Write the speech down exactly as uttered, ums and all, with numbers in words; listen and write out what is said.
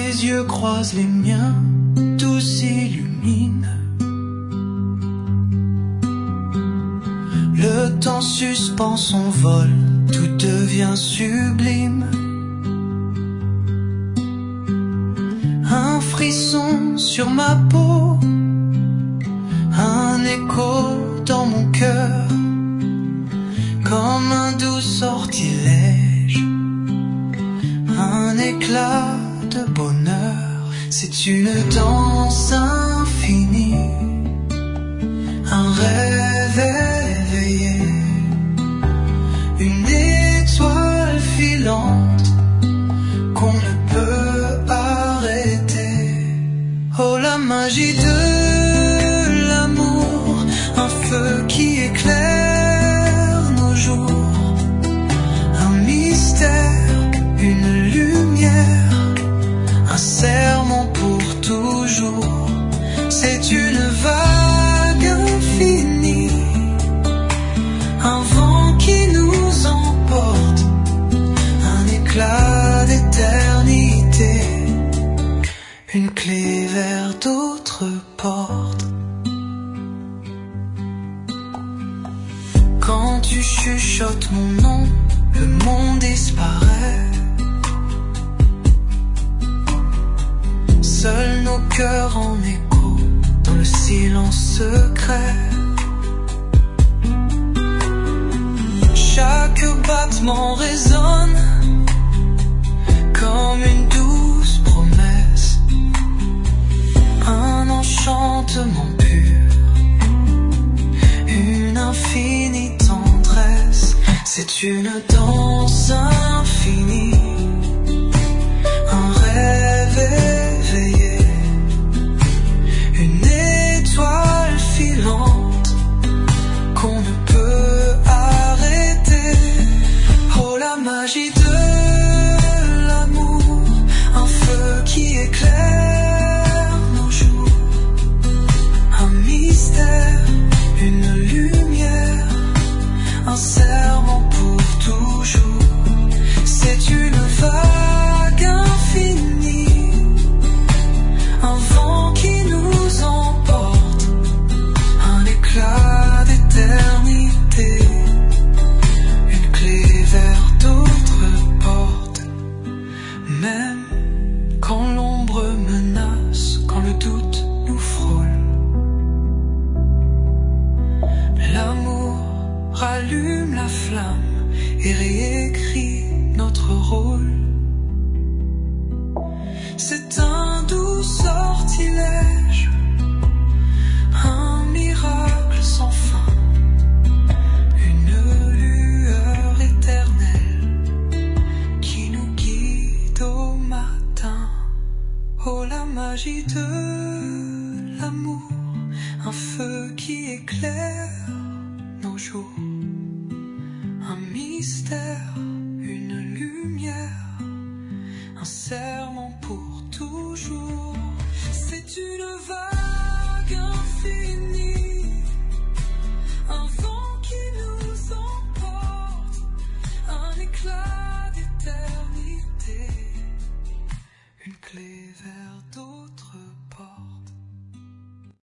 Tes yeux croisent les miens, tout s'illumine. Le temps suspend son vol, tout devient sublime. Un frisson sur ma peau, un écho dans mon cœur, comme un doux sortilège, un éclat de bonheur. C'est une danse infinie, un rêve éveillé, une étoile filante qu'on ne peut arrêter. Oh, la magie de l'amour, un feu qui éclaire nos jours, un mystère, une lumière, un serment pour toujours. C'est une vague infinie, un vent qui nous emporte, un éclat d'éternité, une clé vers d'autres portes. Quand tu chuchotes mon nom, le monde disparaît. Seuls nos cœurs en écho dans le silence secret. Chaque battement résonne comme une douce promesse, un enchantement pur, une infinie tendresse. C'est une danse infinie, un rêve éveillé, une étoile filante qu'on ne peut arrêter. Oh, la magie de l'amour, un feu qui éclaire nos jours, un mystère, une lumière, un serment pour toujours. C'est une vague infinie, un vent qui nous emporte, un éclat d'éternité, une clé vers d'autres portes. Même quand l'ombre menace, quand le doute nous frôle, l'amour rallume la flamme et réécrit notre rôle. C'est un doux sortilège, un miracle sans fin, une lueur éternelle qui nous guide au matin. Oh, la magie de l'amour, un feu qui éclaire nos jours, un mystère, une lumière, un serment pour toujours. C'est une vague infinie,